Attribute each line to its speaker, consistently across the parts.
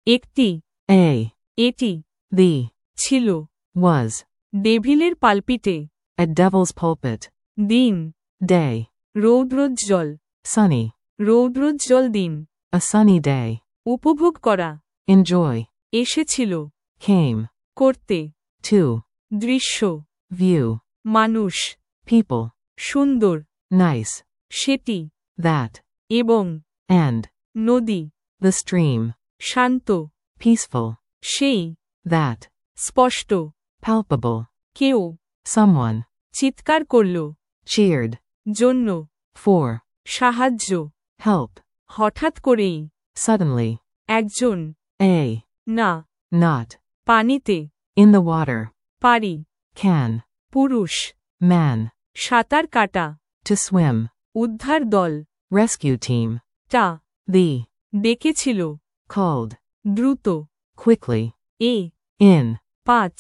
Speaker 1: একটি,
Speaker 2: A.
Speaker 1: এটি,
Speaker 2: The.
Speaker 1: ছিল,
Speaker 2: Was.
Speaker 1: ডেভিলের পালপিটে,
Speaker 2: At devil's pulpit.
Speaker 1: দিন,
Speaker 2: Day.
Speaker 1: রৌদ্রোজ্জ্বল,
Speaker 2: Sunny.
Speaker 1: রৌদ্রোজ্জ্বল দিন,
Speaker 2: A sunny day.
Speaker 1: উপভোগ করা,
Speaker 2: Enjoy.
Speaker 1: এসেছিল,
Speaker 2: Came.
Speaker 1: করতে,
Speaker 2: To.
Speaker 1: দৃশ্য,
Speaker 2: View.
Speaker 1: মানুষ,
Speaker 2: People.
Speaker 1: সুন্দর,
Speaker 2: Nice.
Speaker 1: সেটি,
Speaker 2: That.
Speaker 1: এবং,
Speaker 2: And.
Speaker 1: নদী,
Speaker 2: The stream.
Speaker 1: Shanto,
Speaker 2: Peaceful.
Speaker 1: সেই,
Speaker 2: That.
Speaker 1: স্পষ্ট,
Speaker 2: Palpable.
Speaker 1: কেউ,
Speaker 2: Someone.
Speaker 1: চিৎকার করল,
Speaker 2: Cheered.
Speaker 1: জন্য,
Speaker 2: For.
Speaker 1: সাহায্য,
Speaker 2: Help.
Speaker 1: হঠাৎ করেই,
Speaker 2: Suddenly.
Speaker 1: একজন,
Speaker 2: A.
Speaker 1: না,
Speaker 2: Not.
Speaker 1: পানিতে,
Speaker 2: In the water.
Speaker 1: পারি,
Speaker 2: Can.
Speaker 1: পুরুষ,
Speaker 2: Man.
Speaker 1: সাঁতার কাটা,
Speaker 2: To swim.
Speaker 1: উদ্ধার দল,
Speaker 2: Rescue team.
Speaker 1: টা,
Speaker 2: The.
Speaker 1: ডেকেছিল,
Speaker 2: Called.
Speaker 1: দ্রুত,
Speaker 2: Quickly.
Speaker 1: A,
Speaker 2: In.
Speaker 1: 5,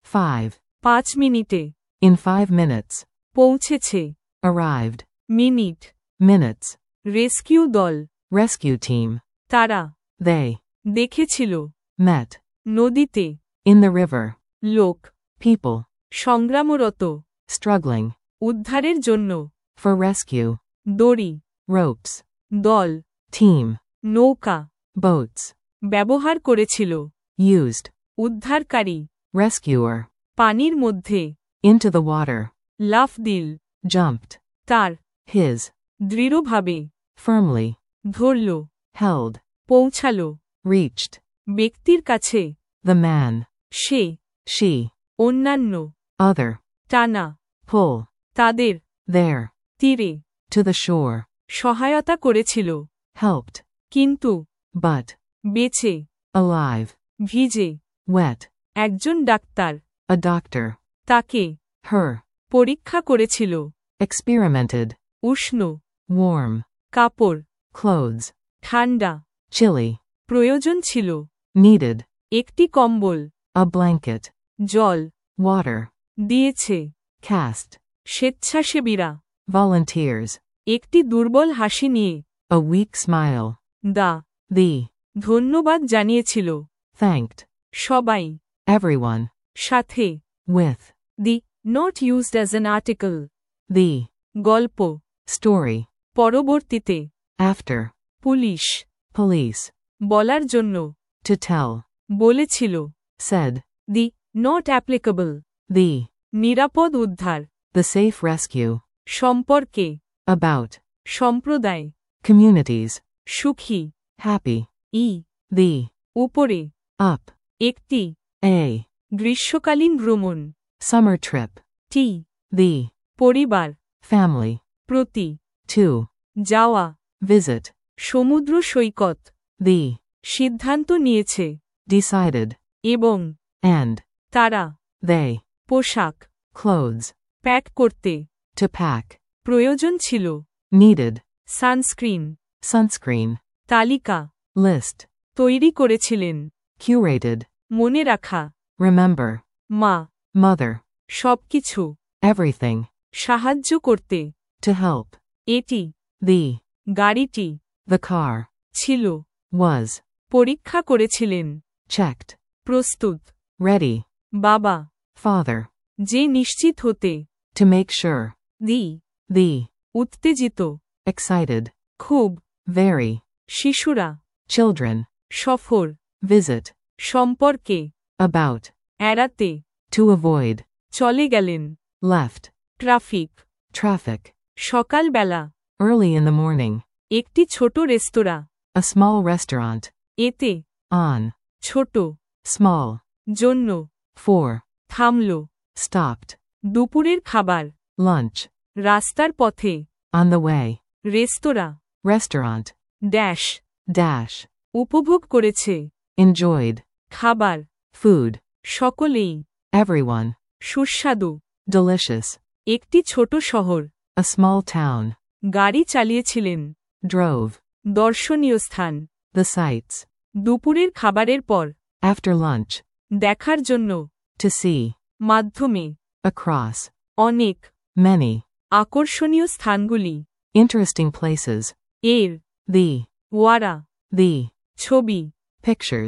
Speaker 2: 5
Speaker 1: মিনিটে,
Speaker 2: In 5 minutes.
Speaker 1: পৌঁছেছে,
Speaker 2: Arrived.
Speaker 1: মিনিট,
Speaker 2: Minutes.
Speaker 1: রেস্কিউ দল,
Speaker 2: Rescue team.
Speaker 1: তারা,
Speaker 2: They.
Speaker 1: দেখেছিল,
Speaker 2: Met.
Speaker 1: নদীতে,
Speaker 2: In the river.
Speaker 1: লোক,
Speaker 2: People.
Speaker 1: সংগ্রামরত,
Speaker 2: Struggling.
Speaker 1: উদ্ধারের জন্য,
Speaker 2: For rescue.
Speaker 1: দড়ি,
Speaker 2: Ropes.
Speaker 1: দল,
Speaker 2: Team.
Speaker 1: নৌকা,
Speaker 2: Boats.
Speaker 1: ব্যবহার করেছিল,
Speaker 2: Used.
Speaker 1: উদ্ধারকারী,
Speaker 2: Rescuer.
Speaker 1: পানির মধ্যে,
Speaker 2: Into the water.
Speaker 1: লাফ দিল,
Speaker 2: Jumped.
Speaker 1: তার,
Speaker 2: His.
Speaker 1: দৃঢ়ভাবে,
Speaker 2: Firmly.
Speaker 1: ধরল,
Speaker 2: Held.
Speaker 1: পৌঁছাল,
Speaker 2: Reached.
Speaker 1: ব্যক্তির কাছে,
Speaker 2: The man.
Speaker 1: Say,
Speaker 2: She.
Speaker 1: অন্যান্য,
Speaker 2: Other.
Speaker 1: টানা,
Speaker 2: Pull.
Speaker 1: তাদের,
Speaker 2: There.
Speaker 1: তীরে,
Speaker 2: To the shore.
Speaker 1: সহায়তা করেছিল,
Speaker 2: Helped.
Speaker 1: কিন্তু,
Speaker 2: But.
Speaker 1: বেঁচে,
Speaker 2: Alive.
Speaker 1: ভিজে,
Speaker 2: Wet.
Speaker 1: একজন ডাক্তার,
Speaker 2: A doctor.
Speaker 1: তাকে,
Speaker 2: Her.
Speaker 1: পরীক্ষা করেছিল,
Speaker 2: Experimented.
Speaker 1: উষ্ণ,
Speaker 2: Warm.
Speaker 1: কাপড়,
Speaker 2: Clothes.
Speaker 1: ঠান্ডা,
Speaker 2: Chilly.
Speaker 1: প্রয়োজন ছিল,
Speaker 2: Needed.
Speaker 1: একটি কম্বল,
Speaker 2: A blanket.
Speaker 1: জল,
Speaker 2: Water.
Speaker 1: দিয়েছে,
Speaker 2: Cast.
Speaker 1: স্বেচ্ছাসেবীরা,
Speaker 2: Volunteers.
Speaker 1: একটি দুর্বল হাসি নিয়ে,
Speaker 2: A weak smile.
Speaker 1: The,
Speaker 2: The.
Speaker 1: ধন্যবাদ জানিয়েছিল,
Speaker 2: Thanked.
Speaker 1: সবাই,
Speaker 2: Everyone.
Speaker 1: সাথে,
Speaker 2: With.
Speaker 1: দি, not used as an article,
Speaker 2: The.
Speaker 1: গল্প,
Speaker 2: Story.
Speaker 1: পরবর্তীতে,
Speaker 2: After.
Speaker 1: Police,
Speaker 2: Police.
Speaker 1: বলার জন্য,
Speaker 2: To tell.
Speaker 1: বলেছিল,
Speaker 2: Said.
Speaker 1: The, not applicable,
Speaker 2: The.
Speaker 1: নিরাপদ উদ্ধার,
Speaker 2: The safe rescue.
Speaker 1: সম্পর্কে,
Speaker 2: About.
Speaker 1: সম্প্রদায়,
Speaker 2: Communities.
Speaker 1: সুখী,
Speaker 2: Happy.
Speaker 1: E,
Speaker 2: The.
Speaker 1: উপরে,
Speaker 2: Up.
Speaker 1: একটি,
Speaker 2: A.
Speaker 1: গ্রীষ্মকালীন ভ্রমণ,
Speaker 2: Summer trip.
Speaker 1: T,
Speaker 2: The.
Speaker 1: পরিবার,
Speaker 2: Family.
Speaker 1: প্রতি,
Speaker 2: To.
Speaker 1: যাওয়া,
Speaker 2: Visit.
Speaker 1: সমুদ্র সৈকত,
Speaker 2: The.
Speaker 1: সিদ্ধান্ত নিয়েছে,
Speaker 2: Decided.
Speaker 1: এবং,
Speaker 2: And.
Speaker 1: তারা,
Speaker 2: They.
Speaker 1: পোশাক,
Speaker 2: Clothes.
Speaker 1: প্যাক করতে,
Speaker 2: To pack.
Speaker 1: প্রয়োজন ছিল,
Speaker 2: Needed.
Speaker 1: Sunscreen,
Speaker 2: Sunscreen.
Speaker 1: তালিকা,
Speaker 2: List.
Speaker 1: তৈরি করেছিলেন,
Speaker 2: Curated.
Speaker 1: মনে রাখা,
Speaker 2: Remember.
Speaker 1: মা,
Speaker 2: Mother.
Speaker 1: সবকিছু,
Speaker 2: Everything.
Speaker 1: সাহায্য করতে,
Speaker 2: To help.
Speaker 1: এটি,
Speaker 2: The.
Speaker 1: গাড়িটি,
Speaker 2: The car.
Speaker 1: ছিল,
Speaker 2: Was.
Speaker 1: পরীক্ষা করেছিলেন,
Speaker 2: Checked.
Speaker 1: প্রস্তুত,
Speaker 2: Ready.
Speaker 1: বাবা,
Speaker 2: Father.
Speaker 1: যে নিশ্চিত হতে,
Speaker 2: To make sure.
Speaker 1: The,
Speaker 2: The.
Speaker 1: উত্তেজিত,
Speaker 2: Excited.
Speaker 1: খুব,
Speaker 2: Very.
Speaker 1: শিশুরা,
Speaker 2: Children.
Speaker 1: সফর,
Speaker 2: Visit.
Speaker 1: সম্পর্কে,
Speaker 2: About.
Speaker 1: এড়াতে,
Speaker 2: To avoid.
Speaker 1: চলে গেলেন,
Speaker 2: Left.
Speaker 1: Traffic,
Speaker 2: Traffic.
Speaker 1: সকালবেলা,
Speaker 2: Early in the morning.
Speaker 1: একটি ছোট রেস্তোরাঁ,
Speaker 2: A small restaurant.
Speaker 1: এতে,
Speaker 2: On.
Speaker 1: ছোট,
Speaker 2: Small.
Speaker 1: জন্য,
Speaker 2: For.
Speaker 1: থামল,
Speaker 2: Stopped.
Speaker 1: দুপুরের খাবার,
Speaker 2: Lunch.
Speaker 1: রাস্তার পথে,
Speaker 2: On the way.
Speaker 1: Restaurant,
Speaker 2: Restaurant.
Speaker 1: Dash,
Speaker 2: Dash.
Speaker 1: উপভোগ করেছে,
Speaker 2: Enjoyed.
Speaker 1: খাবার,
Speaker 2: Food.
Speaker 1: সকলেই,
Speaker 2: Everyone.
Speaker 1: সুস্বাদু,
Speaker 2: Delicious.
Speaker 1: একটি ছোট শহর,
Speaker 2: A small town.
Speaker 1: গাড়ি চালিয়েছিলেন,
Speaker 2: Drove.
Speaker 1: দর্শনীয় স্থান,
Speaker 2: The sights.
Speaker 1: দুপুরের খাবারের পর,
Speaker 2: After lunch.
Speaker 1: দেখার জন্য,
Speaker 2: To see.
Speaker 1: মাধ্যমে,
Speaker 2: Across.
Speaker 1: অনেক,
Speaker 2: Many.
Speaker 1: আকর্ষণীয় স্থানগুলি,
Speaker 2: Interesting places.
Speaker 1: এর,
Speaker 2: The.
Speaker 1: ওয়ারা,
Speaker 2: The.
Speaker 1: ছবি,
Speaker 2: Pictures.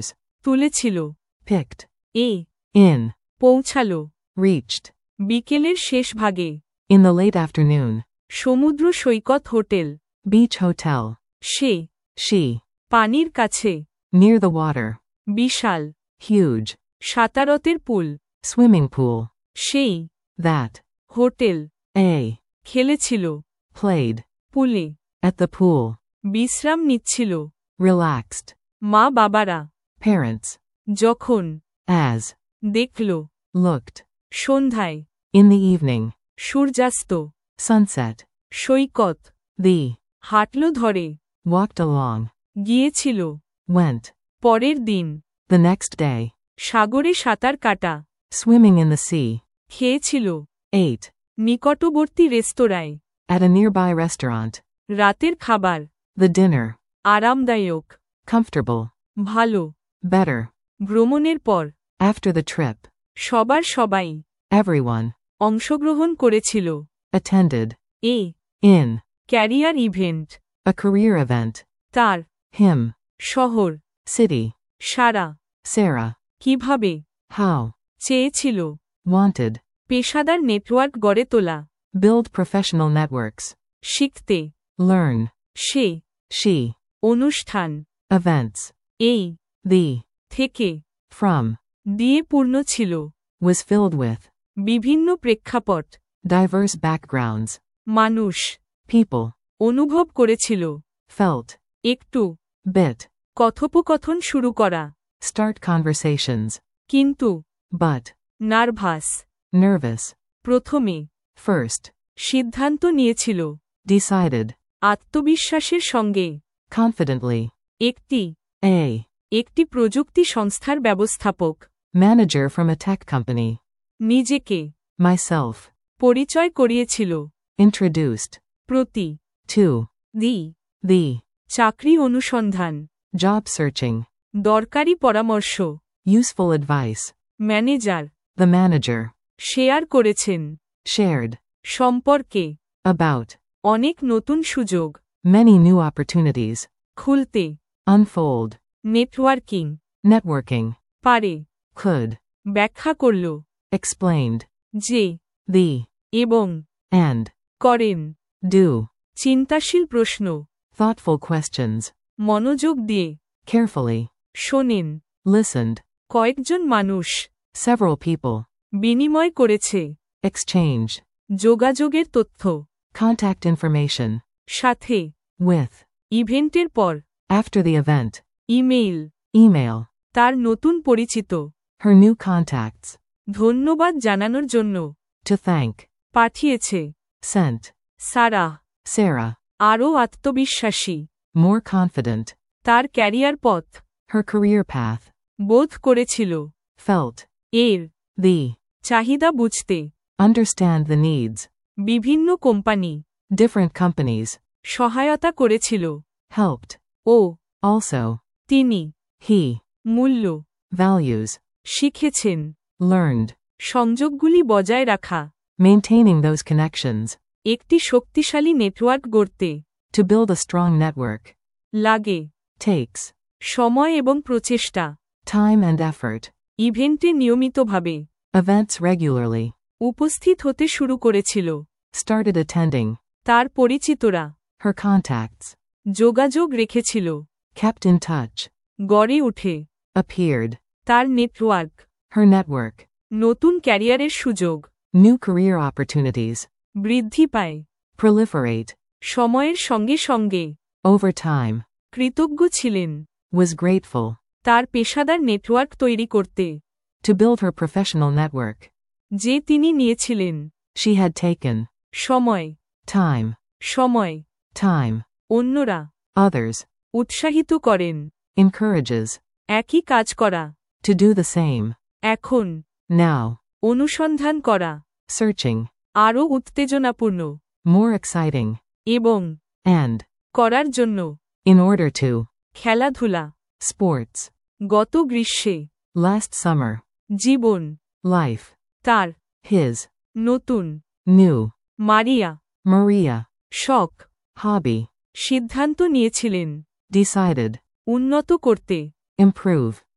Speaker 1: তুলেছিল,
Speaker 2: picked,
Speaker 1: এ
Speaker 2: in,
Speaker 1: পৌঁছালো,
Speaker 2: reached,
Speaker 1: বিকেলের শেষ ভাগে,
Speaker 2: in the late afternoon,
Speaker 1: সমুদ্র সৈকত হোটেল,
Speaker 2: beach hotel,
Speaker 1: সে
Speaker 2: she,
Speaker 1: পানির কাছে,
Speaker 2: near the water,
Speaker 1: বিশাল,
Speaker 2: huge,
Speaker 1: সাঁতারতের পুল,
Speaker 2: swimming pool,
Speaker 1: সেই
Speaker 2: that,
Speaker 1: হোটেল,
Speaker 2: a,
Speaker 1: খেলেছিল,
Speaker 2: played,
Speaker 1: পুলে,
Speaker 2: at the pool,
Speaker 1: বিশ্রাম নিচ্ছিল,
Speaker 2: relaxed,
Speaker 1: মা বাবারা,
Speaker 2: parents,
Speaker 1: যখন,
Speaker 2: as,
Speaker 1: দেখল,
Speaker 2: looked,
Speaker 1: সন্ধ্যায়,
Speaker 2: in the evening,
Speaker 1: সূর্যাস্ত,
Speaker 2: sunset,
Speaker 1: সৈকত,
Speaker 2: the,
Speaker 1: হাঁটল ধরে,
Speaker 2: walked along,
Speaker 1: গিয়েছিল,
Speaker 2: went,
Speaker 1: পরের দিন,
Speaker 2: the next day,
Speaker 1: সাগরে সাঁতার কাটা,
Speaker 2: swimming in the sea,
Speaker 1: খেয়েছিল,
Speaker 2: ate,
Speaker 1: নিকটবর্তী রেস্তোরাঁয়,
Speaker 2: at a nearby restaurant,
Speaker 1: রাতের খাবার,
Speaker 2: the dinner,
Speaker 1: আরামদায়ক,
Speaker 2: comfortable,
Speaker 1: ভালো,
Speaker 2: better,
Speaker 1: ভ্রমণের পর,
Speaker 2: after the trip,
Speaker 1: সবার সবাই,
Speaker 2: everyone,
Speaker 1: অংশগ্রহণ করেছিল,
Speaker 2: attended,
Speaker 1: এ
Speaker 2: in,
Speaker 1: career event,
Speaker 2: a career event,
Speaker 1: তার,
Speaker 2: him,
Speaker 1: শহর,
Speaker 2: city,
Speaker 1: সারা,
Speaker 2: Sarah,
Speaker 1: কিভাবে,
Speaker 2: how,
Speaker 1: চেয়েছিল,
Speaker 2: wanted,
Speaker 1: পেশাদার নেটওয়ার্ক গড়ে তোলা,
Speaker 2: build professional networks,
Speaker 1: শিখতে,
Speaker 2: learn,
Speaker 1: সে
Speaker 2: she,
Speaker 1: অনুষ্ঠান,
Speaker 2: events,
Speaker 1: এই
Speaker 2: the,
Speaker 1: থেকে,
Speaker 2: from,
Speaker 1: দিয়ে পূর্ণ ছিল,
Speaker 2: was filled with,
Speaker 1: বিভিন্ন প্রেক্ষাপট,
Speaker 2: diverse backgrounds,
Speaker 1: মানুষ,
Speaker 2: people,
Speaker 1: অনুভব করেছিল,
Speaker 2: felt,
Speaker 1: একটু,
Speaker 2: bit,
Speaker 1: কথোপকথন শুরু করা,
Speaker 2: start conversations,
Speaker 1: কিন্তু,
Speaker 2: but,
Speaker 1: নার্ভাস,
Speaker 2: nervous,
Speaker 1: প্রথমে,
Speaker 2: first,
Speaker 1: সিদ্ধান্ত নিয়েছিল,
Speaker 2: decided,
Speaker 1: আত্মবিশ্বাসের সঙ্গে,
Speaker 2: confidently,
Speaker 1: একটি,
Speaker 2: a,
Speaker 1: একটি প্রযুক্তি সংস্থার ব্যবস্থাপক,
Speaker 2: manager from a tech company,
Speaker 1: নিজেকে,
Speaker 2: myself,
Speaker 1: পরিচয় করিয়েছিল,
Speaker 2: introduced,
Speaker 1: প্রতি,
Speaker 2: to,
Speaker 1: দি,
Speaker 2: the,
Speaker 1: চাকরি অনুসন্ধান,
Speaker 2: job searching,
Speaker 1: দরকারি পরামর্শ,
Speaker 2: useful advice,
Speaker 1: manager,
Speaker 2: the manager,
Speaker 1: share করেছেন,
Speaker 2: shared,
Speaker 1: সম্পর্কে,
Speaker 2: about,
Speaker 1: অনেক নতুন সুযোগ,
Speaker 2: many new opportunities,
Speaker 1: খুলতে,
Speaker 2: unfold,
Speaker 1: নেটওয়ার্কিং,
Speaker 2: networking,
Speaker 1: পারে,
Speaker 2: could,
Speaker 1: ব্যাখ্যা করল,
Speaker 2: explained,
Speaker 1: যে,
Speaker 2: the,
Speaker 1: এবং,
Speaker 2: and,
Speaker 1: করেন,
Speaker 2: do,
Speaker 1: চিন্তাশীল প্রশ্ন,
Speaker 2: thoughtful questions,
Speaker 1: মনোযোগ দিয়ে,
Speaker 2: carefully,
Speaker 1: শোনেন,
Speaker 2: listened,
Speaker 1: কয়েকজন মানুষ,
Speaker 2: several people,
Speaker 1: বিনিময় করেছে,
Speaker 2: exchange,
Speaker 1: যোগাযোগের তথ্য,
Speaker 2: contact information,
Speaker 1: সাথে,
Speaker 2: with,
Speaker 1: ইভেন্টের পর,
Speaker 2: after the event,
Speaker 1: email,
Speaker 2: email,
Speaker 1: তার নতুন পরিচিত,
Speaker 2: her new contacts,
Speaker 1: ধন্যবাদ জানানোর জন্য,
Speaker 2: to thank,
Speaker 1: পাঠিয়েছে,
Speaker 2: sent,
Speaker 1: সারা,
Speaker 2: Sarah,
Speaker 1: আরও আত্মবিশ্বাসী,
Speaker 2: more confident,
Speaker 1: তার ক্যারিয়ার পথ,
Speaker 2: her career path,
Speaker 1: বোধ করেছিল,
Speaker 2: felt,
Speaker 1: এর,
Speaker 2: the,
Speaker 1: চাহিদা বুঝতে,
Speaker 2: understand the needs,
Speaker 1: বিভিন্ন কোম্পানি,
Speaker 2: different companies,
Speaker 1: সহায়তা করেছিল,
Speaker 2: helped,
Speaker 1: ও,
Speaker 2: also,
Speaker 1: তিনি,
Speaker 2: he,
Speaker 1: মূল্য,
Speaker 2: values,
Speaker 1: শিখেছেন,
Speaker 2: learned,
Speaker 1: সংযোগগুলি বজায় রাখা,
Speaker 2: maintaining those connections,
Speaker 1: একটি শক্তিশালী নেটওয়ার্ক গড়তে,
Speaker 2: to build a strong network,
Speaker 1: লাগে,
Speaker 2: takes,
Speaker 1: সময় এবং প্রচেষ্টা,
Speaker 2: time and effort,
Speaker 1: ইভেন্টে নিয়মিতভাবে,
Speaker 2: events regularly,
Speaker 1: উপস্থিত হতে শুরু করেছিল,
Speaker 2: started attending,
Speaker 1: তার পরিচিতরা,
Speaker 2: her contacts,
Speaker 1: যোগাযোগ রেখেছিল,
Speaker 2: kept in touch,
Speaker 1: গড়ে উঠে,
Speaker 2: appeared,
Speaker 1: তার নেটওয়ার্ক,
Speaker 2: her network,
Speaker 1: নতুন ক্যারিয়ারের সুযোগ,
Speaker 2: new career opportunities,
Speaker 1: বৃদ্ধি পায়,
Speaker 2: proliferate,
Speaker 1: সময়ের সঙ্গে সঙ্গে,
Speaker 2: over time,
Speaker 1: কৃতজ্ঞ ছিলেন,
Speaker 2: was grateful,
Speaker 1: তার পেশাদার নেটওয়ার্ক তৈরি করতে,
Speaker 2: to build her professional network,
Speaker 1: যে তিনি নিয়েছিলেন,
Speaker 2: she had taken,
Speaker 1: সময়,
Speaker 2: time,
Speaker 1: সময়,
Speaker 2: time,
Speaker 1: অন্যরা,
Speaker 2: others,
Speaker 1: উৎসাহিত করেন,
Speaker 2: encourages,
Speaker 1: একই কাজ করা,
Speaker 2: to do the same,
Speaker 1: এখন,
Speaker 2: now,
Speaker 1: অনুসন্ধান করা,
Speaker 2: searching,
Speaker 1: আরও উত্তেজনাপূর্ণ,
Speaker 2: more exciting,
Speaker 1: এবং,
Speaker 2: and,
Speaker 1: করার জন্য,
Speaker 2: in order to,
Speaker 1: খেলাধুলা,
Speaker 2: sports,
Speaker 1: গত গ্রীষ্মে,
Speaker 2: last summer,
Speaker 1: জীবন,
Speaker 2: life,
Speaker 1: তার,
Speaker 2: his,
Speaker 1: নতুন,
Speaker 2: new,
Speaker 1: মারিয়া,
Speaker 2: Maria,
Speaker 1: শখ,
Speaker 2: hobby,
Speaker 1: সিদ্ধান্ত নিয়েছিলেন,
Speaker 2: decided,
Speaker 1: উন্নত করতে,
Speaker 2: improve,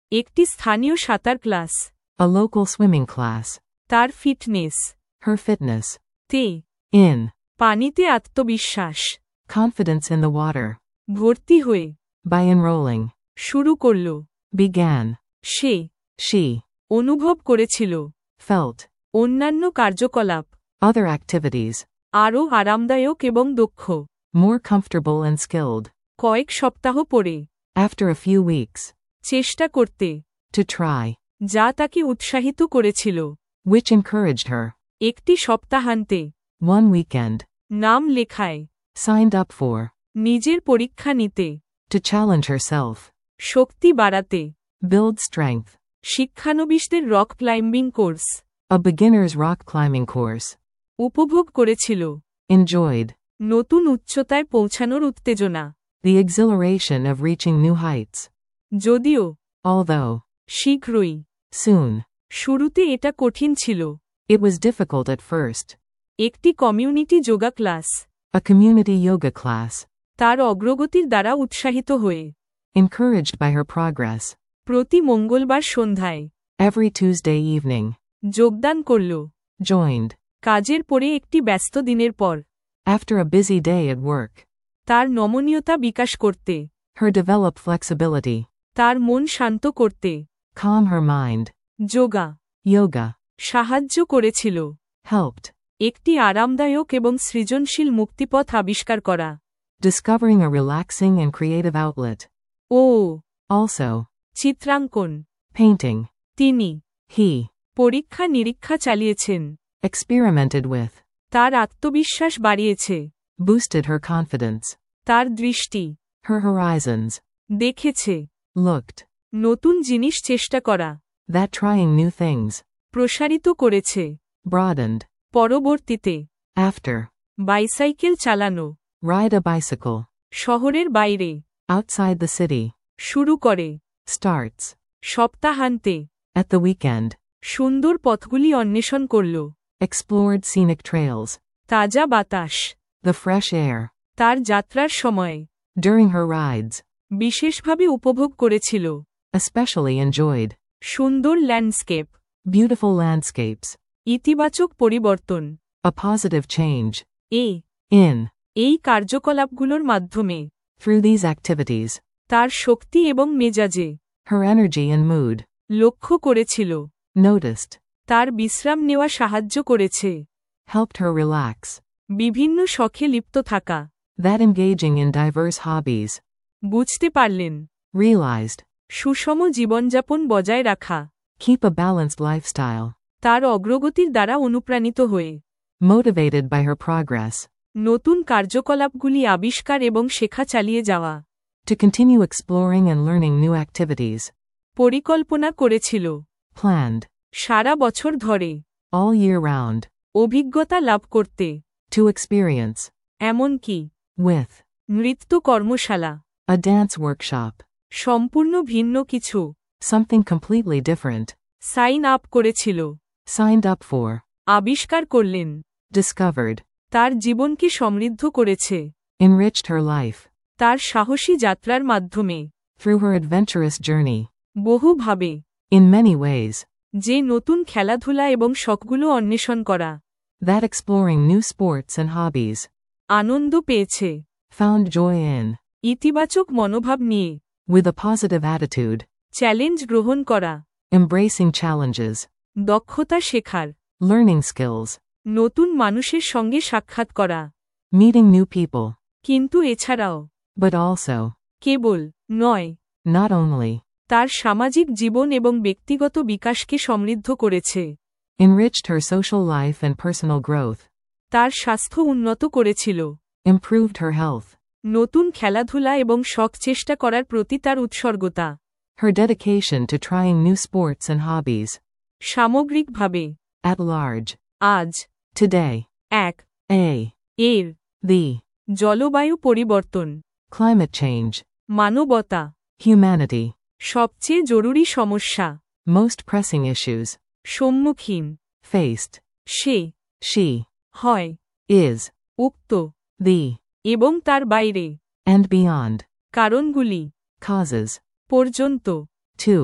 Speaker 1: একটি স্থানীয় সাঁতার class.
Speaker 2: A local swimming class.
Speaker 1: তার ফিটনেস।
Speaker 2: Her fitness.
Speaker 1: তে
Speaker 2: In.
Speaker 1: পানিতে আত্মবিশ্বাস।
Speaker 2: Confidence in the water.
Speaker 1: ভর্তি হয়ে
Speaker 2: By enrolling.
Speaker 1: শুরু করল।
Speaker 2: Began.
Speaker 1: Say
Speaker 2: She.
Speaker 1: অনুভব করেছিল
Speaker 2: Felt.
Speaker 1: অন্যান্য কার্যকলাপ
Speaker 2: Other activities.
Speaker 1: আরও আরামদায়ক এবং দক্ষ।
Speaker 2: More comfortable and skilled.
Speaker 1: কয়েক সপ্তাহ পরে
Speaker 2: After a few weeks.
Speaker 1: চেষ্টা করতে
Speaker 2: To try.
Speaker 1: যা তাকে উৎসাহিত করেছিল।
Speaker 2: Which encouraged her.
Speaker 1: একটি সপ্তাহান্তে
Speaker 2: One weekend.
Speaker 1: নাম লেখায়
Speaker 2: Signed up for.
Speaker 1: নিজের পরীক্ষা নিতে
Speaker 2: To challenge herself.
Speaker 1: শক্তি বাড়াতে
Speaker 2: Build strength.
Speaker 1: শিক্ষানবিশদের rock climbing course
Speaker 2: A beginner's rock climbing course.
Speaker 1: উপভোগ করেছিল
Speaker 2: Enjoyed.
Speaker 1: নতুন উচ্চতায় পৌঁছানোর উত্তেজনা।
Speaker 2: The exhilaration of reaching new heights.
Speaker 1: যদিও
Speaker 2: Although.
Speaker 1: শীঘ্রই
Speaker 2: Soon.
Speaker 1: শুরুতে এটা কঠিন ছিল।
Speaker 2: It was difficult at first.
Speaker 1: একটি community yoga class
Speaker 2: A community yoga class.
Speaker 1: তার অগ্রগতির দ্বারা উৎসাহিত হয়ে
Speaker 2: Encouraged by her progress.
Speaker 1: প্রতি মঙ্গলবার সন্ধ্যায়
Speaker 2: Every Tuesday evening.
Speaker 1: যোগদান করল।
Speaker 2: Joined.
Speaker 1: কাজের পরে একটি ব্যস্ত দিনের পর
Speaker 2: After a busy day at work.
Speaker 1: তার নমনীয়তা বিকাশ করতে
Speaker 2: Her developed flexibility.
Speaker 1: তার মন শান্ত করতে
Speaker 2: Calm her mind.
Speaker 1: Yoga
Speaker 2: Yoga.
Speaker 1: সাহায্য করেছিল
Speaker 2: Helped.
Speaker 1: একটি আরামদায়ক এবং সৃজনশীল মুক্তিপথ আবিষ্কার করা।
Speaker 2: Discovering a relaxing and creative outlet.
Speaker 1: O
Speaker 2: Also.
Speaker 1: চিত্রাঙ্কন
Speaker 2: Painting.
Speaker 1: তিনি
Speaker 2: He.
Speaker 1: পরীক্ষা নিরীক্ষা চালিয়েছেন।
Speaker 2: Experimented with.
Speaker 1: তার আত্মবিশ্বাস বাড়িয়েছে।
Speaker 2: Boosted her confidence.
Speaker 1: তার দৃষ্টি
Speaker 2: Her horizons.
Speaker 1: দেখেছে
Speaker 2: Looked.
Speaker 1: নতুন জিনিস চেষ্টা করা
Speaker 2: That trying new things.
Speaker 1: প্রসারিত করেছে।
Speaker 2: Broadened.
Speaker 1: পরবর্তীতে
Speaker 2: After.
Speaker 1: বাইসাইকেল চালানো
Speaker 2: Ride a bicycle.
Speaker 1: শহরের বাইরে
Speaker 2: Outside the city.
Speaker 1: শুরু করে
Speaker 2: Starts.
Speaker 1: সপ্তাহান্তে
Speaker 2: At the weekend.
Speaker 1: সুন্দর পথগুলি অন্বেষণ করল।
Speaker 2: Explored scenic trails.
Speaker 1: তাজা বাতাস
Speaker 2: The fresh air.
Speaker 1: তার যাত্রার সময়
Speaker 2: During her rides.
Speaker 1: বিশেষভাবে উপভোগ করেছিল।
Speaker 2: Especially enjoyed.
Speaker 1: সুন্দর ল্যান্ডস্কেপ
Speaker 2: Beautiful landscapes.
Speaker 1: ইতিবাচক পরিবর্তন
Speaker 2: A positive change.
Speaker 1: A
Speaker 2: In.
Speaker 1: এই কার্যকলাপগুলোর মাধ্যমে
Speaker 2: Through these activities.
Speaker 1: তার শক্তি এবং মেজাজে
Speaker 2: Her energy and mood.
Speaker 1: লক্ষ্য করেছিল
Speaker 2: Noticed.
Speaker 1: তার বিশ্রাম নেওয়া সাহায্য করেছে।
Speaker 2: Helped her relax.
Speaker 1: বিভিন্ন শখে লিপ্ত থাকা
Speaker 2: That engaging in diverse hobbies.
Speaker 1: বুঝতে পারলেন
Speaker 2: Realized.
Speaker 1: সুষম জীবনযাপন বজায় রাখা
Speaker 2: Keep a balanced lifestyle.
Speaker 1: তার অগ্রগতির দ্বারা অনুপ্রাণিত হয়ে
Speaker 2: Motivated by her progress.
Speaker 1: নতুন কার্যকলাপগুলি আবিষ্কার এবং শেখা চালিয়ে যাওয়া
Speaker 2: To continue exploring and learning new activities.
Speaker 1: পরিকল্পনা করেছিল
Speaker 2: Planned.
Speaker 1: সারা বছর ধরে
Speaker 2: All year round.
Speaker 1: অভিজ্ঞতা লাভ করতে
Speaker 2: To experience.
Speaker 1: এমনকি
Speaker 2: With.
Speaker 1: নৃত্য কর্মশালা
Speaker 2: A dance workshop.
Speaker 1: সম্পূর্ণ ভিন্ন কিছু
Speaker 2: Something completely different.
Speaker 1: Sign up করেছিল
Speaker 2: Signed up for.
Speaker 1: আবিষ্কার করলেন
Speaker 2: Discovered.
Speaker 1: তার জীবনকে সমৃদ্ধ করেছে
Speaker 2: Enriched her life.
Speaker 1: তার সাহসী যাত্রার মাধ্যমে
Speaker 2: Through her adventurous journey.
Speaker 1: বহুভাবে
Speaker 2: In many ways.
Speaker 1: যে নতুন খেলাধুলা এবং শখগুলো অন্বেষণ করা
Speaker 2: That exploring new sports and hobbies.
Speaker 1: আনন্দ পেয়েছে
Speaker 2: Found joy in.
Speaker 1: ইতিবাচক মনোভাব নিয়ে
Speaker 2: With a positive attitude.
Speaker 1: Challenge গ্রহণ করা
Speaker 2: Embracing challenges.
Speaker 1: দক্ষতা শেখার
Speaker 2: Learning skills.
Speaker 1: নতুন মানুষের সঙ্গে সাক্ষাৎ করা
Speaker 2: Meeting new people.
Speaker 1: কিন্তু এছাড়াও
Speaker 2: But also.
Speaker 1: কেবল নয়
Speaker 2: Not only.
Speaker 1: তার সামাজিক জীবন এবং ব্যক্তিগত বিকাশকে সমৃদ্ধ করেছে
Speaker 2: Enriched her social life and personal growth.
Speaker 1: তার স্বাস্থ্য উন্নত করেছিল
Speaker 2: Improved her health.
Speaker 1: নতুন খেলাধুলা এবং শখ চেষ্টা করার প্রতি তার উৎসর্গতা
Speaker 2: Her dedication to trying new sports and hobbies.
Speaker 1: সামগ্রিকভাবে
Speaker 2: At large.
Speaker 1: আজ
Speaker 2: Today.
Speaker 1: এক
Speaker 2: A.
Speaker 1: এর
Speaker 2: The.
Speaker 1: জলবায়ু পরিবর্তন
Speaker 2: Climate change.
Speaker 1: মানবতা
Speaker 2: Humanity.
Speaker 1: সবচেয়ে জরুরি সমস্যা
Speaker 2: Most pressing issues.
Speaker 1: সম্মুখীন
Speaker 2: Faced.
Speaker 1: Say
Speaker 2: She.
Speaker 1: হয়
Speaker 2: Is.
Speaker 1: উক্ত
Speaker 2: The.
Speaker 1: এবং তার বাইরে
Speaker 2: And beyond.
Speaker 1: কারণগুলি
Speaker 2: Causes.
Speaker 1: পর্যন্ত
Speaker 2: To.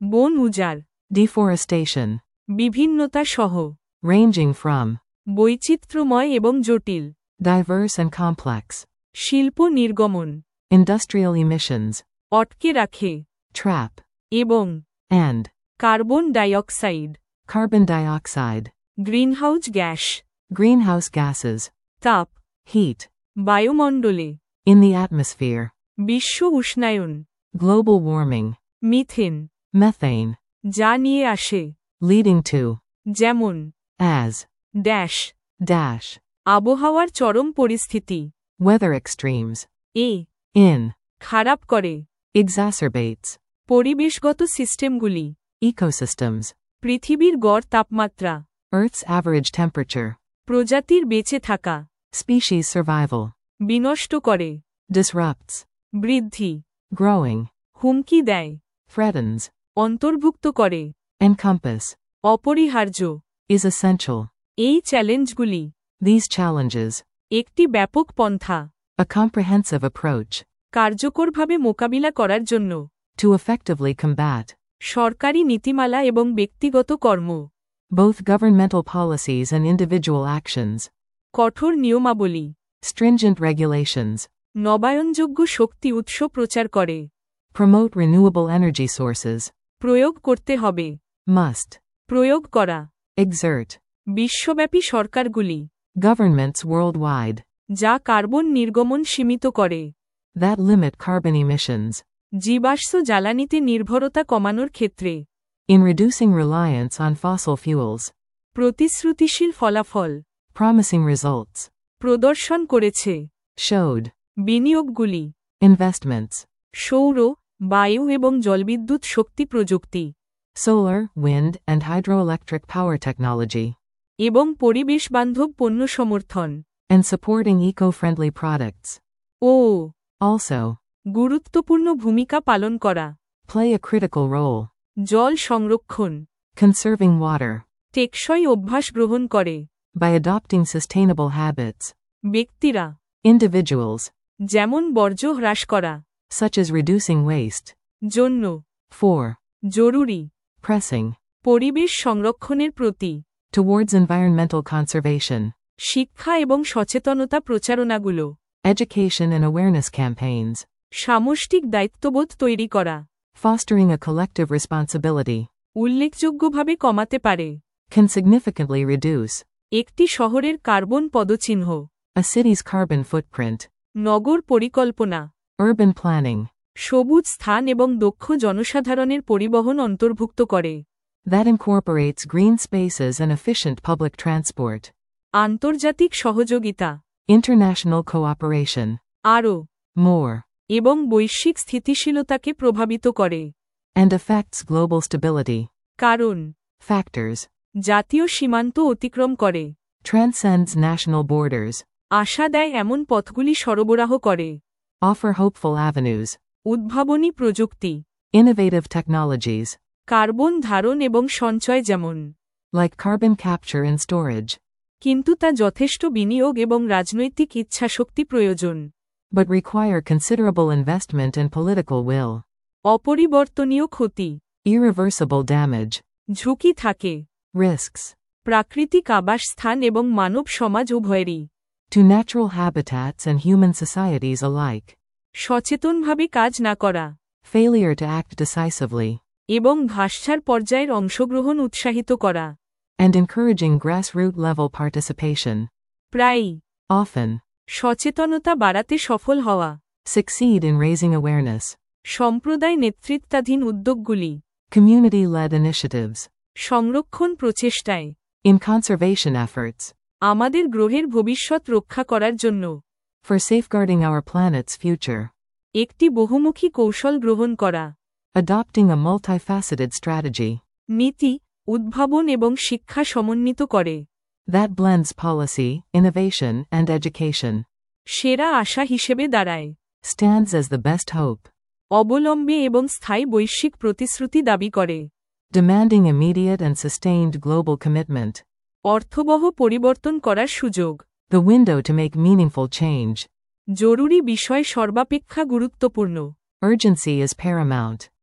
Speaker 1: বন উজাড়,
Speaker 2: deforestation,
Speaker 1: বিভিন্নতা সহ,
Speaker 2: ranging from,
Speaker 1: বৈচিত্র্যময় এবং জটিল,
Speaker 2: diverse and complex,
Speaker 1: শিল্প নির্গমন,
Speaker 2: industrial emissions,
Speaker 1: অটকে রাখে,
Speaker 2: trap,
Speaker 1: এবং
Speaker 2: and,
Speaker 1: carbon dioxide,
Speaker 2: carbon dioxide,
Speaker 1: greenhouse gas,
Speaker 2: greenhouse gases,
Speaker 1: তাপ,
Speaker 2: heat,
Speaker 1: বায়ুমণ্ডলে,
Speaker 2: in the atmosphere,
Speaker 1: বিশ্ব উষ্ণায়ন,
Speaker 2: global warming,
Speaker 1: মিথেন,
Speaker 2: methane,
Speaker 1: যা নিয়ে আসে,
Speaker 2: leading to,
Speaker 1: যেমন
Speaker 2: as,
Speaker 1: ড্যাশ,
Speaker 2: dash,
Speaker 1: আবহাওয়ার চরম পরিস্থিতি,
Speaker 2: weather extremes,
Speaker 1: এ
Speaker 2: in,
Speaker 1: খারাপ করে,
Speaker 2: exacerbates,
Speaker 1: পরিবেশগত সিস্টেমগুলি,
Speaker 2: ecosystems,
Speaker 1: পৃথিবীর গড় তাপমাত্রা,
Speaker 2: Earth's average temperature,
Speaker 1: প্রজাতির বেঁচে থাকা,
Speaker 2: species survival,
Speaker 1: বিনষ্ট করে,
Speaker 2: disrupts,
Speaker 1: বৃদ্ধি,
Speaker 2: growing,
Speaker 1: হুমকি দেয়,
Speaker 2: threatens,
Speaker 1: অন্তর্ভুক্ত করে,
Speaker 2: encompass,
Speaker 1: অপরিহার্য,
Speaker 2: is essential.
Speaker 1: এই চ্যালেঞ্জগুলি,
Speaker 2: These challenges,
Speaker 1: একটি ব্যাপক পন্থা,
Speaker 2: a comprehensive approach,
Speaker 1: কার্যকরভাবে মোকাবিলা করার জন্য,
Speaker 2: to effectively combat,
Speaker 1: সরকারি নীতিমালা এবং ব্যক্তিগত কর্ম,
Speaker 2: both governmental policies and individual actions,
Speaker 1: কঠোর নিয়মাবলী,
Speaker 2: stringent regulations,
Speaker 1: নবায়নযোগ্য শক্তি উৎস প্রচার করে,
Speaker 2: promote renewable energy sources,
Speaker 1: প্রয়োগ করতে হবে,
Speaker 2: must,
Speaker 1: প্রয়োগ করা,
Speaker 2: exert,
Speaker 1: বিশ্বব্যাপী সরকারগুলি,
Speaker 2: governments worldwide,
Speaker 1: যা কার্বন নির্গমন সীমিত করে,
Speaker 2: that limit carbon emissions,
Speaker 1: জীবাশ্ম জ্বালানিতে নির্ভরতা কমানোর ক্ষেত্রে,
Speaker 2: in reducing reliance on fossil fuels,
Speaker 1: প্রতিশ্রুতিশীল ফলাফল,
Speaker 2: promising results,
Speaker 1: প্রদর্শন করেছে,
Speaker 2: showed,
Speaker 1: বিনিয়োগগুলি,
Speaker 2: investments,
Speaker 1: সৌর, বায়ু এবং জলবিদ্যুৎ শক্তি প্রযুক্তি,
Speaker 2: solar, wind, and hydroelectric power technology,
Speaker 1: এবং পরিবেশবান্ধব পণ্য সমর্থন,
Speaker 2: and supporting eco-friendly products,
Speaker 1: O
Speaker 2: also,
Speaker 1: গুরুত্বপূর্ণ ভূমিকা পালন করা,
Speaker 2: play a critical role,
Speaker 1: জল সংরক্ষণ,
Speaker 2: conserving water,
Speaker 1: টেকসই অভ্যাস গ্রহণ করে,
Speaker 2: by adopting sustainable habits,
Speaker 1: ব্যক্তিরা,
Speaker 2: individuals,
Speaker 1: যেমন বর্জ্য হ্রাস করা,
Speaker 2: such as reducing waste,
Speaker 1: জন্য,
Speaker 2: for,
Speaker 1: জরুরি,
Speaker 2: pressing,
Speaker 1: পরিবেশ সংরক্ষণের প্রতি,
Speaker 2: towards environmental conservation,
Speaker 1: শিক্ষা এবং সচেতনতা প্রচারণাগুলো,
Speaker 2: education and awareness campaigns,
Speaker 1: সামষ্টিক দায়িত্ববোধ তৈরি করা,
Speaker 2: fostering a collective responsibility,
Speaker 1: উল্লেখযোগ্যভাবে কমাতে পারে,
Speaker 2: can significantly reduce,
Speaker 1: একটি শহরের কার্বন পদচিহ্ন,
Speaker 2: a city's carbon footprint,
Speaker 1: নগর পরিকল্পনা,
Speaker 2: urban planning,
Speaker 1: সবুজ স্থান এবং দক্ষ জনসাধারণের পরিবহন অন্তর্ভুক্ত করে,
Speaker 2: that incorporates green spaces and efficient public transport,
Speaker 1: আন্তর্জাতিক সহযোগিতা,
Speaker 2: international cooperation,
Speaker 1: আরও,
Speaker 2: more,
Speaker 1: এবং বৈশ্বিক স্থিতিশীলতাকে প্রভাবিত করে,
Speaker 2: and affects global stability,
Speaker 1: কারণ,
Speaker 2: factors,
Speaker 1: জাতীয় সীমান্ত অতিক্রম করে,
Speaker 2: transcends national borders,
Speaker 1: আশা দেয় এমন পথগুলি সরবরাহ করে,
Speaker 2: offer hopeful avenues,
Speaker 1: উদ্ভাবনী প্রযুক্তি,
Speaker 2: innovative technologies,
Speaker 1: কার্বন ধারণ এবং সঞ্চয় যেমন,
Speaker 2: like carbon capture and storage,
Speaker 1: কিন্তু তা যথেষ্ট বিনিয়োগ এবং রাজনৈতিক ইচ্ছাশক্তি প্রয়োজন,
Speaker 2: but require considerable investment and political will,
Speaker 1: অপরিবর্তনীয় ক্ষতি,
Speaker 2: irreversible damage,
Speaker 1: ঝুঁকি থাকে,
Speaker 2: risks,
Speaker 1: প্রাকৃতিক আবাসস্থান এবং মানব সমাজ উভয়েরই,
Speaker 2: to natural habitats and human societies alike,
Speaker 1: সচেতনভাবে কাজ না করা,
Speaker 2: failure to act decisively,
Speaker 1: এবং ভাষার পর্যায়ের অংশগ্রহণ উৎসাহিত করা,
Speaker 2: and encouraging grassroots level participation,
Speaker 1: প্রায়ই,
Speaker 2: often,
Speaker 1: সচেতনতা বাড়াতে সফল হওয়া,
Speaker 2: succeed in raising awareness,
Speaker 1: সম্প্রদায় নেতৃত্বাধীন উদ্যোগগুলি,
Speaker 2: community-led initiatives,
Speaker 1: সংরক্ষণ প্রচেষ্টায়,
Speaker 2: in conservation efforts,
Speaker 1: আমাদের গ্রহের ভবিষ্যৎ রক্ষা করার জন্য,
Speaker 2: for safeguarding our planet's future,
Speaker 1: একটি বহুমুখী কৌশল গ্রহণ করা,
Speaker 2: adopting a multifaceted strategy,
Speaker 1: নীতি, উদ্ভাবন এবং শিক্ষা সমন্বিত করে,
Speaker 2: that blends policy, innovation, and education,
Speaker 1: সেরা আশা হিসেবে দাঁড়ায়,
Speaker 2: stands as the best hope,
Speaker 1: অবলম্বে এবং স্থায়ী বৈশ্বিক প্রতিশ্রুতি দাবি করে,
Speaker 2: demanding immediate and sustained global commitment,
Speaker 1: অর্থবহ পরিবর্তন করার সুযোগ,
Speaker 2: the window to make meaningful change,
Speaker 1: জরুরি বিষয় সর্বাপেক্ষা গুরুত্বপূর্ণ,
Speaker 2: urgency is paramount,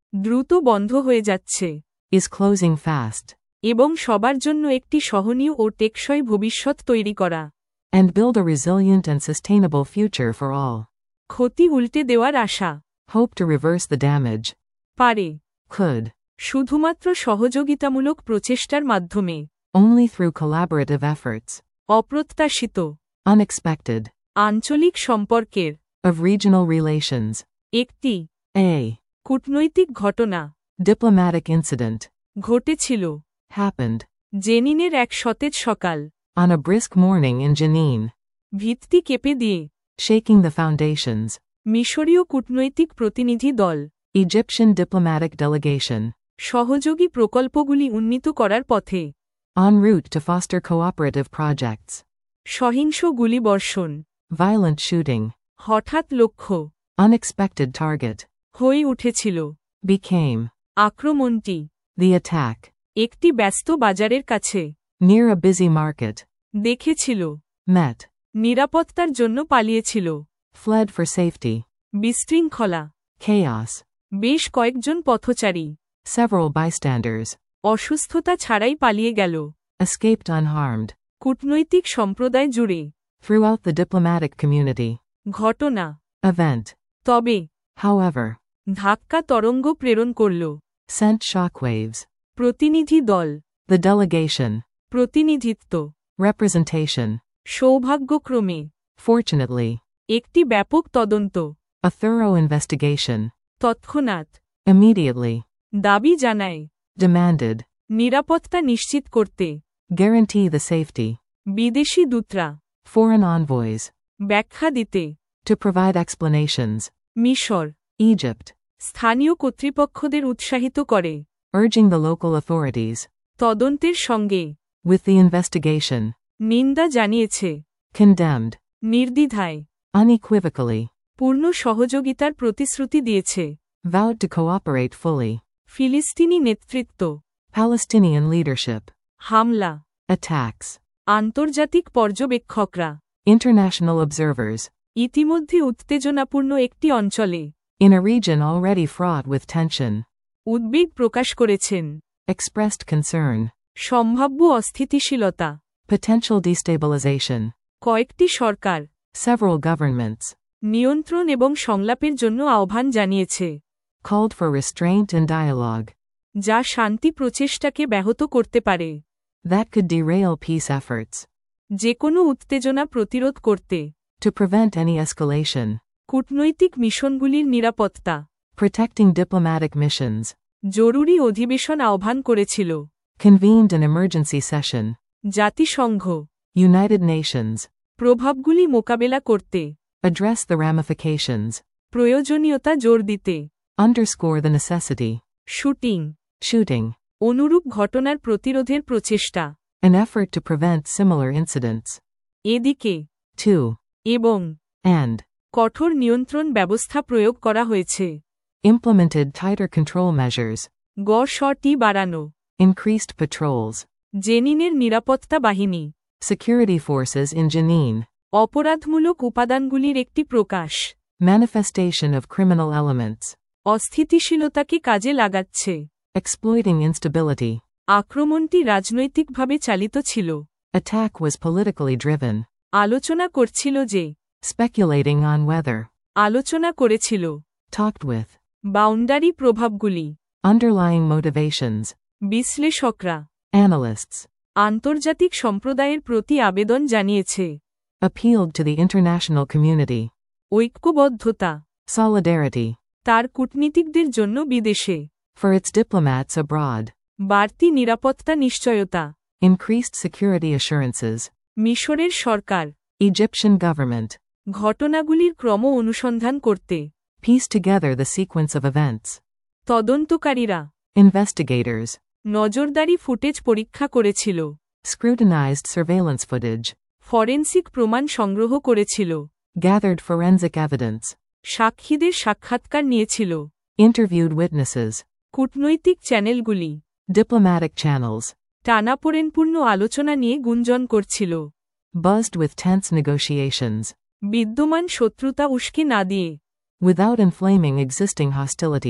Speaker 1: দ্রুত বন্ধ হয়ে যাচ্ছে
Speaker 2: is closing fast,
Speaker 1: এবং সবার জন্য একটি সহনীয় ও টেকসই ভবিষ্যৎ তৈরি করা
Speaker 2: and build a resilient and sustainable future for all.
Speaker 1: ক্ষতি উল্টে দেওয়ার আশা
Speaker 2: Hope to reverse the damage.
Speaker 1: পারে
Speaker 2: Could.
Speaker 1: শুধুমাত্র সহযোগিতামূলক প্রচেষ্টার মাধ্যমে
Speaker 2: Only through collaborative efforts.
Speaker 1: অপ্রত্যাশিত
Speaker 2: Unexpected.
Speaker 1: আঞ্চলিক সম্পর্কের
Speaker 2: Of regional relations.
Speaker 1: একটি
Speaker 2: A.
Speaker 1: কূটনৈতিক ঘটনা
Speaker 2: Diplomatic incident.
Speaker 1: ঘটেছিল
Speaker 2: Happened.
Speaker 1: জেনিনের এক সতেজ সকাল
Speaker 2: On a brisk morning in Jenin.
Speaker 1: ভিত্তি কেঁপে দিয়ে
Speaker 2: Shaking the foundations.
Speaker 1: মিশরীয় কূটনৈতিক প্রতিনিধি দল
Speaker 2: Egyptian diplomatic delegation.
Speaker 1: সহযোগী প্রকল্পগুলি উন্নীত করার পথে
Speaker 2: En route to foster cooperative projects.
Speaker 1: সহিংস গুলিবর্ষণ
Speaker 2: Violent shooting.
Speaker 1: হঠাৎ লক্ষ্য
Speaker 2: Unexpected target.
Speaker 1: হয়ে উঠেছিল
Speaker 2: Became.
Speaker 1: আক্রমণটি
Speaker 2: The attack.
Speaker 1: একটি ব্যস্ত বাজারের কাছে
Speaker 2: Near a busy market.
Speaker 1: দেখেছিল
Speaker 2: Met.
Speaker 1: নিরাপত্তার জন্য পালিয়েছিল
Speaker 2: Fled for safety.
Speaker 1: বিশৃঙ্খলা
Speaker 2: Chaos.
Speaker 1: বেশ কয়েকজন পথচারী
Speaker 2: Several bystanders.
Speaker 1: অসুস্থতা ছাড়াই পালিয়ে গেল
Speaker 2: Escaped unharmed.
Speaker 1: কূটনৈতিক সম্প্রদায় জুড়ে
Speaker 2: Throughout the diplomatic community.
Speaker 1: ঘটনা
Speaker 2: Event.
Speaker 1: তবে
Speaker 2: However.
Speaker 1: ধাক্কা তরঙ্গ প্রেরণ করল
Speaker 2: Sent shockwaves.
Speaker 1: প্রতিনিধি দল
Speaker 2: The delegation.
Speaker 1: প্রতিনিধিত্ব
Speaker 2: Representation.
Speaker 1: সৌভাগ্যক্রমে
Speaker 2: Fortunately.
Speaker 1: একটি ব্যাপক তদন্ত
Speaker 2: A thorough investigation.
Speaker 1: তৎক্ষণাৎ
Speaker 2: Immediately.
Speaker 1: দাবি জানায়
Speaker 2: Demanded.
Speaker 1: নিরাপত্তা নিশ্চিত করতে
Speaker 2: Guarantee the safety.
Speaker 1: বিদেশি দূতরা
Speaker 2: Foreign envoys.
Speaker 1: ব্যাখ্যা দিতে
Speaker 2: To provide explanations.
Speaker 1: মিশর
Speaker 2: Egypt.
Speaker 1: স্থানীয় কর্তৃপক্ষদের উৎসাহিত করে
Speaker 2: Urging the local authorities.
Speaker 1: তদন্তের সঙ্গে
Speaker 2: With the investigation.
Speaker 1: নিন্দা জানিয়েছে
Speaker 2: Condemned.
Speaker 1: নির্দ্বিধায়
Speaker 2: Unequivocally.
Speaker 1: পূর্ণ সহযোগিতার প্রতিশ্রুতি দিয়েছে
Speaker 2: Vowed to cooperate fully.
Speaker 1: ফিলিস্তিনি নেতৃত্ব
Speaker 2: Palestinian leadership.
Speaker 1: হামলা
Speaker 2: Attacks.
Speaker 1: আন্তর্জাতিক পর্যবেক্ষকরা
Speaker 2: International observers.
Speaker 1: ইতিমধ্যে উত্তেজনাপূর্ণ একটি অঞ্চলে
Speaker 2: In a region already fraught with tension.
Speaker 1: উদ্বেগ প্রকাশ করেছেন
Speaker 2: Expressed concern.
Speaker 1: সম্ভাব্য অস্থিতিশীলতা
Speaker 2: Potential destabilization.
Speaker 1: কয়েকটি সরকার
Speaker 2: Several governments.
Speaker 1: নিয়ন্ত্রণ এবং সংলাপের জন্য আহ্বান জানিয়েছে
Speaker 2: Called for restraint and dialogue.
Speaker 1: যা শান্তি প্রচেষ্টাকে ব্যাহত করতে পারে
Speaker 2: That could derail peace efforts.
Speaker 1: যে কোনো উত্তেজনা প্রতিরোধ করতে
Speaker 2: To prevent any escalation.
Speaker 1: কূটনৈতিক মিশনগুলির নিরাপত্তা
Speaker 2: Protecting diplomatic missions.
Speaker 1: জরুরি অধিবেশন আহ্বান করেছিল
Speaker 2: Convened an emergency session.
Speaker 1: জাতিসংঘ
Speaker 2: United Nations.
Speaker 1: প্রভাবগুলি মোকাবেলা করতে
Speaker 2: Address the ramifications.
Speaker 1: প্রয়োজনীয়তা জোর দিতে
Speaker 2: Underscore the necessity.
Speaker 1: Shooting
Speaker 2: Shooting.
Speaker 1: অনুরূপ ঘটনার প্রতিরোধের প্রচেষ্টা
Speaker 2: An effort to prevent similar incidents.
Speaker 1: এদিকে
Speaker 2: 2.
Speaker 1: এবং
Speaker 2: And.
Speaker 1: কঠোর নিয়ন্ত্রণ ব্যবস্থা প্রয়োগ করা হয়েছে
Speaker 2: Implemented tighter control measures.
Speaker 1: গ.টি বাড়ানো
Speaker 2: Increased patrols.
Speaker 1: জেনিনের নিরাপত্তা বাহিনী
Speaker 2: Security forces in Jenin.
Speaker 1: অপরাধমূলক উপাদানগুলির একটি প্রকাশ
Speaker 2: Manifestation of criminal elements.
Speaker 1: অস্থিতিশীলতাকে কাজে লাগাচ্ছে
Speaker 2: Exploiting instability.
Speaker 1: আক্রমণটি রাজনৈতিকভাবে চালিত ছিল
Speaker 2: Attack was politically driven.
Speaker 1: আলোচনা করছিল যে
Speaker 2: Speculating on whether.
Speaker 1: আলোচনা করেছিল
Speaker 2: Talked with.
Speaker 1: বাউন্ডারি প্রভাবগুলি
Speaker 2: Underlying motivations.
Speaker 1: বিশ্লেষকরা
Speaker 2: Analysts.
Speaker 1: আন্তর্জাতিক সম্প্রদায়ের প্রতি আবেদন জানিয়েছে
Speaker 2: Appealed to the international community.
Speaker 1: ঐক্যবদ্ধতা
Speaker 2: Solidarity.
Speaker 1: তার কূটনীতিকদের জন্য বিদেশে
Speaker 2: For its diplomats abroad.
Speaker 1: বাড়তি নিরাপত্তা নিশ্চয়তা
Speaker 2: Increased security assurances.
Speaker 1: মিশরের সরকার
Speaker 2: Egyptian government.
Speaker 1: ঘটনাগুলির ক্রম অনুসন্ধান করতে
Speaker 2: Piece together the sequence of events.
Speaker 1: তদন্তকারীরা
Speaker 2: Investigators.
Speaker 1: নজরদারি ফুটেজ পরীক্ষা করেছিল
Speaker 2: Scrutinized surveillance footage.
Speaker 1: ফরেনসিক প্রমাণ সংগ্রহ করেছিল
Speaker 2: Gathered forensic evidence.
Speaker 1: সাক্ষীদের সাক্ষাৎকার নিয়েছিল
Speaker 2: Interviewed witnesses.
Speaker 1: কূটনৈতিক চ্যানেলগুলি
Speaker 2: Diplomatic channels.
Speaker 1: টানাপোড়েনপূর্ণ আলোচনা নিয়ে গুঞ্জন করছিল
Speaker 2: Buzzed with tense negotiations.
Speaker 1: বিদ্যমান শত্রুতা উস্কে না দিয়ে
Speaker 2: Without inflaming existing hostilities.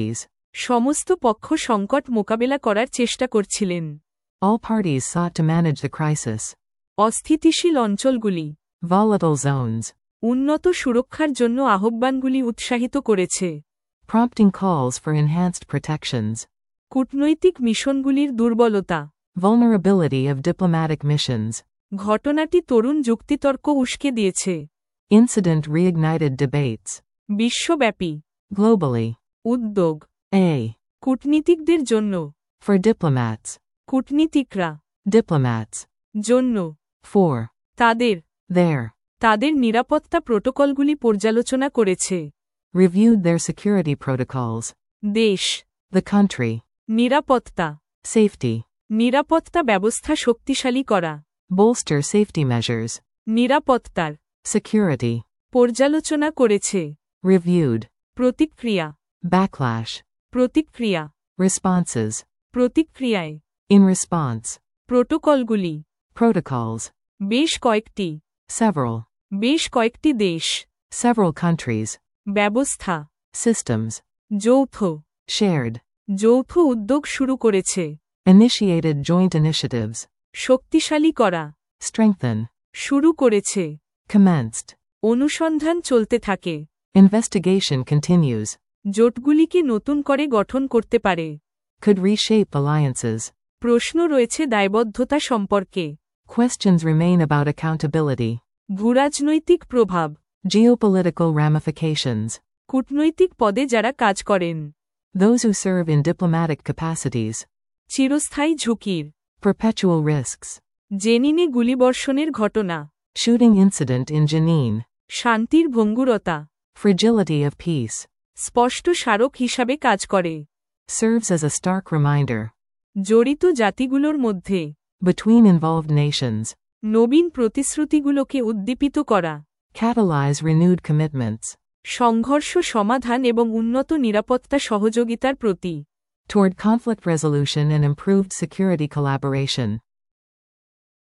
Speaker 1: সমস্ত পক্ষ সংকট মোকাবেলা করার চেষ্টা করছিলেন।
Speaker 2: All parties sought to manage the crisis.
Speaker 1: অস্থিতিশীল অঞ্চলগুলি
Speaker 2: Volatile zones.
Speaker 1: উন্নত সুরক্ষার জন্য আহ্বানগুলি উৎসাহিত করেছে।
Speaker 2: Prompting calls for enhanced protections.
Speaker 1: কূটনৈতিক মিশনগুলির দুর্বলতা
Speaker 2: Vulnerability of diplomatic missions.
Speaker 1: ঘটনাটি তরুণ যুক্তিতর্ক উস্কে দিয়েছে।
Speaker 2: Incident reignited debates.
Speaker 1: বিশ্বব্যাপী
Speaker 2: Globally.
Speaker 1: উদ্যোগ
Speaker 2: A.
Speaker 1: কূটনীতিকদের জন্য
Speaker 2: For diplomats.
Speaker 1: কূটনীতিকরা
Speaker 2: Diplomats.
Speaker 1: জন্য
Speaker 2: For.
Speaker 1: তাদের
Speaker 2: Their.
Speaker 1: তাদের নিরাপত্তা প্রোটোকলগুলি পর্যালোচনা করেছে।
Speaker 2: Reviewed their security protocols.
Speaker 1: দেশ
Speaker 2: The country.
Speaker 1: নিরাপত্তা
Speaker 2: Safety.
Speaker 1: নিরাপত্তা ব্যবস্থা শক্তিশালী করা।
Speaker 2: Bolster safety measures.
Speaker 1: নিরাপত্তার
Speaker 2: Security.
Speaker 1: পর্যালোচনা করেছে।
Speaker 2: Reviewed.
Speaker 1: প্রতিক্রিয়া
Speaker 2: Backlash.
Speaker 1: প্রতিক্রিয়া
Speaker 2: Responses.
Speaker 1: প্রতিক্রিয়ায়
Speaker 2: In response.
Speaker 1: প্রোটোকলগুলি
Speaker 2: Protocols.
Speaker 1: বেশ কয়েকটি
Speaker 2: Several.
Speaker 1: বেশ কয়েকটি দেশ
Speaker 2: Several countries.
Speaker 1: ব্যবস্থা
Speaker 2: Systems.
Speaker 1: যৌথ
Speaker 2: Shared.
Speaker 1: যৌথ উদ্যোগ শুরু করেছে।
Speaker 2: Initiated joint initiatives.
Speaker 1: শক্তিশালী করা
Speaker 2: Strengthen.
Speaker 1: শুরু করেছে।
Speaker 2: Commenced.
Speaker 1: অনুসন্ধান চলতে থাকে।
Speaker 2: Investigation continues.
Speaker 1: জোটগুলিকে নতুন করে গঠন করতে পারে।
Speaker 2: Could reshape alliances.
Speaker 1: প্রশ্ন রয়েছে দায়বদ্ধতা সম্পর্কে।
Speaker 2: Questions remain about accountability.
Speaker 1: ভূরাজনৈতিক প্রভাব
Speaker 2: Geopolitical ramifications.
Speaker 1: কূটনৈতিক পদে যারা কাজ করেন
Speaker 2: Those who serve in diplomatic capacities.
Speaker 1: চিরস্থায়ী ঝুঁকির
Speaker 2: Perpetual risks.
Speaker 1: জেনিনে গুলিবর্ষণের ঘটনা
Speaker 2: Shooting incident in Jenin.
Speaker 1: শান্তির ভঙ্গুরতা
Speaker 2: Fragility of peace.
Speaker 1: স্পষ্ট স্মারক হিসাবে কাজ করে।
Speaker 2: Serves as a stark reminder.
Speaker 1: জড়িত জাতিগুলোর মধ্যে
Speaker 2: Between involved nations.
Speaker 1: নবীন প্রতিশ্রুতিগুলোকে উদ্দীপিত করা।
Speaker 2: Catalyze renewed commitments.
Speaker 1: সংঘর্ষ সমাধান এবং উন্নত নিরাপত্তা সহযোগিতার প্রতি
Speaker 2: Toward conflict resolution and improved security collaboration.